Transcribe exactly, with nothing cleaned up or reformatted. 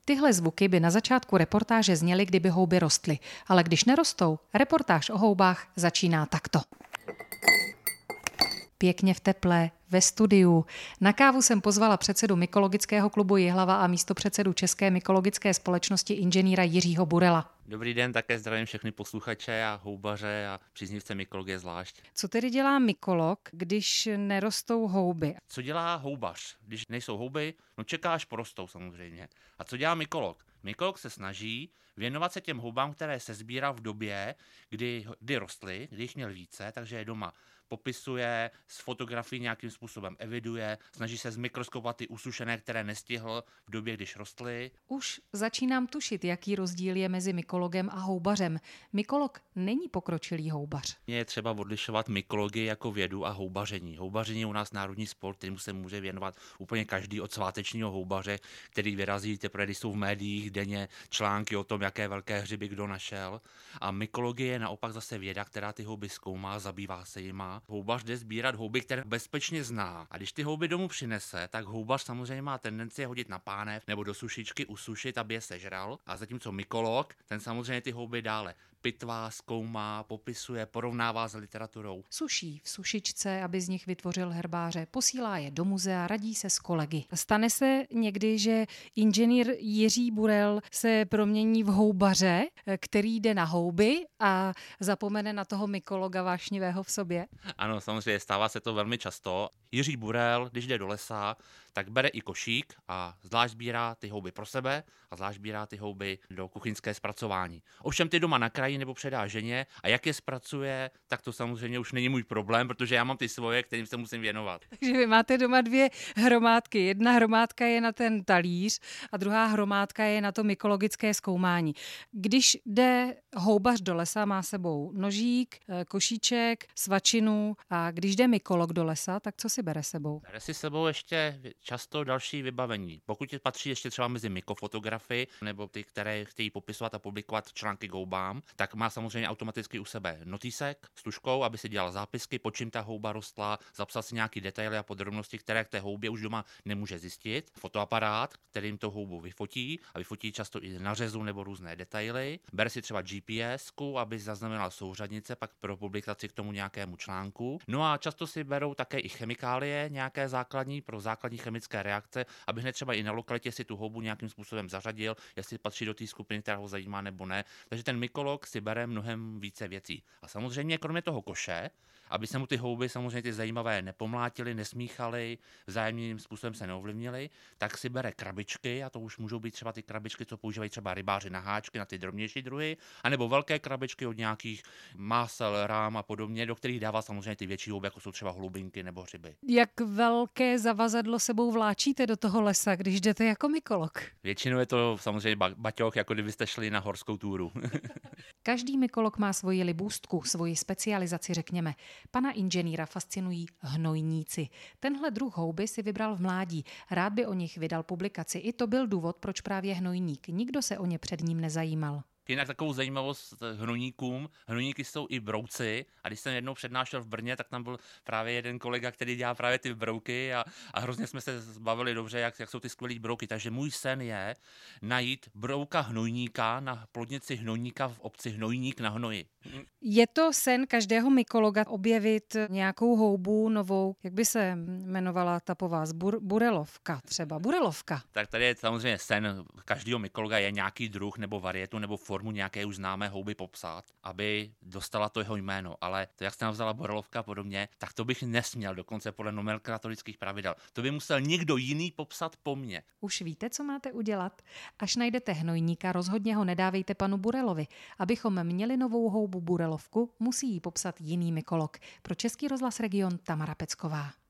Tyhle zvuky by na začátku reportáže zněly, kdyby houby rostly, ale když nerostou, reportáž o houbách začíná takto. Pěkně v teple, ve studiu. Na kávu jsem pozvala předsedu Mykologického klubu Jihlava a místopředsedu České mykologické společnosti inženýra Jiřího Burela. Dobrý den, také zdravím všechny posluchače a houbaře a příznivce mykologie zvlášť. Co tedy dělá mykolog, když nerostou houby? Co dělá houbař, když nejsou houby? No čeká, až porostou samozřejmě. A co dělá mykolog? Mykolog se snaží věnovat se těm houbám, které se sbírá v době, kdy, kdy rostly, kdy jich měl více, takže je doma popisuje, s fotografií nějakým způsobem eviduje, snaží se zmikroskopovat ty usušené, které nestihl v době, když rostly. Už začínám tušit, jaký rozdíl je mezi mykologem a houbařem. Mykolog není pokročilý houbař. Je třeba odlišovat mykologii jako vědu a houbaření. Houbaření je u nás národní sport, kterému se může věnovat úplně každý, od svátečního houbaře, který vyrazí teprve, když jsou v médiích denně články o tom, jaké velké hřiby kdo našel. A mykologie je naopak zase věda, která ty houby zkoumá, zabývá se jima. Houbař jde sbírat houby, které bezpečně zná. A když ty houby domů přinese, tak houbař samozřejmě má tendenci je hodit na pánev nebo do sušičky, usušit, aby je sežral. A zatímco mykolog, ten samozřejmě ty houby dále pitvá, zkoumá, popisuje, porovnává s literaturou. Suší v sušičce, aby z nich vytvořil herbáře, posílá je do muzea, radí se s kolegy. Stane se někdy, že inženýr Jiří Burel se promění v houbaře, který jde na houby a zapomene na toho mykologa vášnivého v sobě? Ano, samozřejmě stává se to velmi často. Jiří Burel, když jde do lesa, tak bere i košík a zvlášť sbírá ty houby pro sebe a zvlášť sbírá ty houby do kuchyňské zpracování. Ovšem ty doma nakrájí nebo předá ženě a jak je zpracuje, tak to samozřejmě už není můj problém, protože já mám ty svoje, kterým se musím věnovat. Takže vy máte doma dvě hromádky. Jedna hromádka je na ten talíř a druhá hromádka je na to mykologické zkoumání. Když jde houbař do lesa, má sebou nožík, košíček, svačinu, a když jde mykolog do lesa, tak co si bere sebou? Bere si sebou ještě často další vybavení. Pokud patří ještě třeba mezi mykofotografy nebo ty, které chtějí popisovat a publikovat články k houbám, tak má samozřejmě automaticky u sebe notýsek s tužkou, aby si dělal zápisky, po čím ta houba rostla, zapsal si nějaký detaily a podrobnosti, které k té houbě už doma nemůže zjistit. Fotoaparát, kterým to houbu vyfotí a vyfotí často i na řezu nebo různé detaily. Bere si třeba G P S ku, aby zaznamenal souřadnice pak pro publikaci k tomu nějakému článku. No a často si berou také i chemikálie, nějaké základní pro základní chemické reakce, aby hned třeba i na lokalitě si tu houbu nějakým způsobem zařadil, jestli patří do té skupiny, která ho zajímá nebo ne. Takže ten mykolog si bere mnohem více věcí. A samozřejmě kromě toho koše, aby se mu ty houby samozřejmě ty zajímavé nepomlátily, nesmíchaly, vzájemným způsobem se neovlivnily, tak si bere krabičky, a to už můžou být třeba ty krabičky, co používají třeba rybáři na háčky, na ty drobnější druhy, anebo velké krabičky od nějakých másel, rám a podobně, do kterých dává samozřejmě ty větší houby, jako jsou třeba hlubinky nebo hřiby. Jak velké zavazadlo sebou vláčíte do toho lesa, když jdete jako mykolog? Většinou je to samozřejmě ba- baťoch, jako kdybyste šli na horskou túru. Každý mykolog má svoji libůstku, svoji specializaci, řekněme. Pana inženýra fascinují hnojníci. Tenhle druh houby si vybral v mládí. Rád by o nich vydal publikaci. I to byl důvod, proč právě hnojník. Nikdo se o ně před ním nezajímal. Jinak takovou zajímavost hnojníkům, hnojníky jsou i brouci a když jsem jednou přednášel v Brně, tak tam byl právě jeden kolega, který dělá právě ty brouky a, a hrozně jsme se zbavili dobře, jak, jak jsou ty skvělý brouky. Takže můj sen je najít brouka hnojníka na plodnici hnojníka v obci Hnojník na Hnoji. Je to sen každého mykologa objevit nějakou houbu novou, jak by se jmenovala ta po vás, Bur, burelovka třeba, burelovka. Tak tady je samozřejmě sen každého mykologa je nějaký druh nebo varietu nebo formu nějaké už známé houby popsat, aby dostala to jeho jméno. Ale to, jak jste nazvala borelovka a podobně, tak to bych nesměl, dokonce podle nomenklatorických pravidel. To by musel někdo jiný popsat po mně. Už víte, co máte udělat? Až najdete hnojníka, rozhodně ho nedávejte panu Burelovi. Abychom měli novou houbu burelovku, musí ji popsat jiný mykolog. Pro Český rozhlas Region Tamara Pecková.